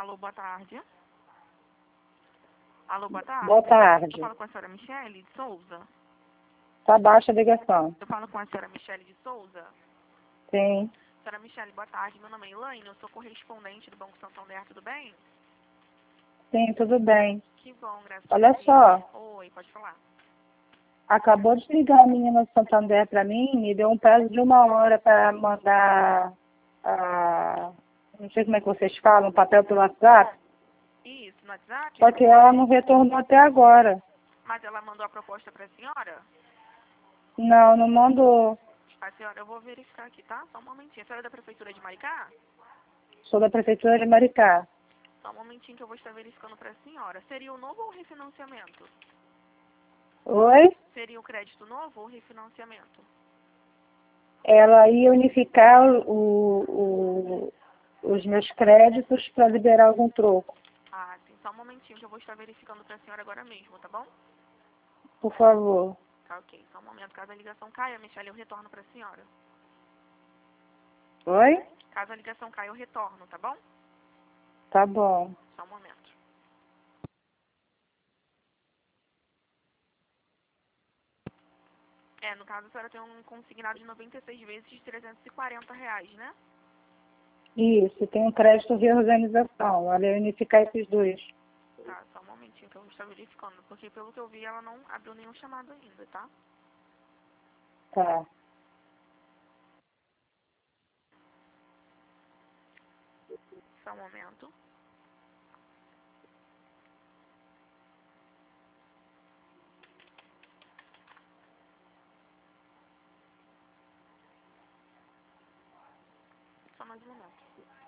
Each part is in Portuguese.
Alô, boa tarde. Alô, boa tarde. Boa tarde. Eu falo com a senhora Michele de Souza. Tá baixa a ligação. Eu falo com a senhora Michele de Souza. Sim. Senhora Michele, boa tarde. Meu nome é Elaine, eu sou correspondente do Banco Santander, tudo bem? Sim, tudo bem. Que bom, graças Olha a Deus. só, Oi, pode falar. acabou de ligar a menina do Santander para mim e deu um prazo de 1 hora para mandar, não sei como é que vocês falam, papel pelo WhatsApp, Isso, no WhatsApp? só que ela não retornou até agora. Mas ela mandou a proposta para a senhora? Não, não mandou. A senhora, eu vou verificar aqui, tá? Só um momentinho. A senhora é da Prefeitura de Maricá? Sou da Prefeitura de Maricá. Só um momentinho que eu vou estar verificando para a senhora. Seria o novo ou o refinanciamento? Oi? Seria o crédito novo ou o refinanciamento? Ela ia unificar os meus créditos para liberar algum troco. Ah, sim. Só um momentinho que eu vou estar verificando para a senhora agora mesmo, tá bom? Por favor. Tá ok. Só um momento. Caso a ligação caia, Michele, eu retorno para a senhora. Oi? Caso a ligação caia, eu retorno, tá bom? Tá bom. Só um momento. No caso, a senhora tem um consignado de 96 vezes de R$340, né? Isso, tem um crédito de reorganização. Ela ia unificar esses dois. Tá, só um momentinho que eu vou estar verificando, porque pelo que eu vi, ela não abriu nenhum chamado ainda, tá? Tá. Só um momento. Só mais um momento.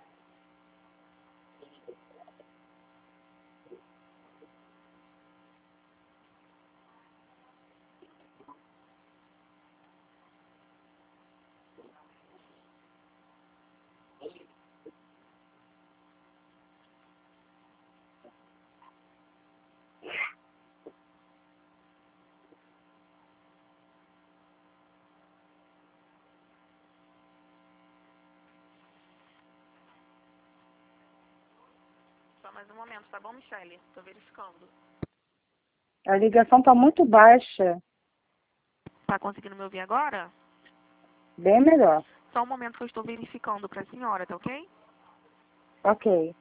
Só mais um momento, tá bom, Michele? Tô verificando. A ligação tá muito baixa. Tá conseguindo me ouvir agora? Bem melhor. Só um momento que eu estou verificando pra senhora, tá ok? Ok.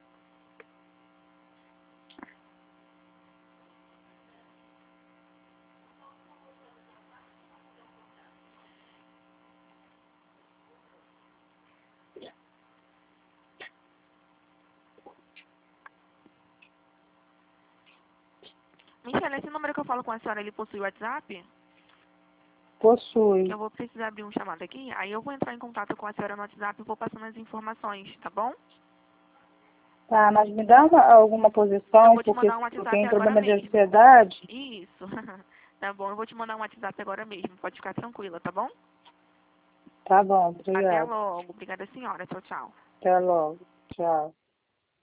Michele, esse número que eu falo com a senhora, ele possui WhatsApp? Possui. Eu vou precisar abrir um chamado aqui, aí eu vou entrar em contato com a senhora no WhatsApp e vou passando as informações, tá bom? Tá, mas me dá alguma Eu posição, vou te porque mandar um eu WhatsApp tenho agora problema de mesmo. ansiedade. Isso. Tá bom, eu vou te mandar um WhatsApp agora mesmo. Pode ficar tranquila, tá bom? Tá bom, Até obrigada. logo. Obrigada, senhora. Tchau, tchau. Até logo. Tchau.